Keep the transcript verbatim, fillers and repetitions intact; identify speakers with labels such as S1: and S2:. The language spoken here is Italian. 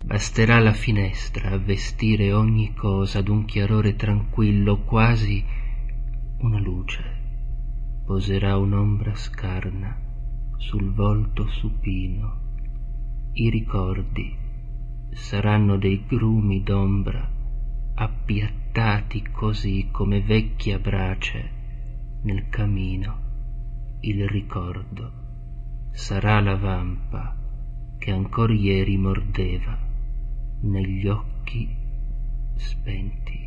S1: Basterà la finestra a vestire ogni cosa d'un chiarore tranquillo, quasi una luce poserà un'ombra scarna sul volto supino. I ricordi saranno dei grumi d'ombra appiattati così come vecchie brace nel camino. Il ricordo sarà la vampa che ancor ieri mordeva negli occhi spenti.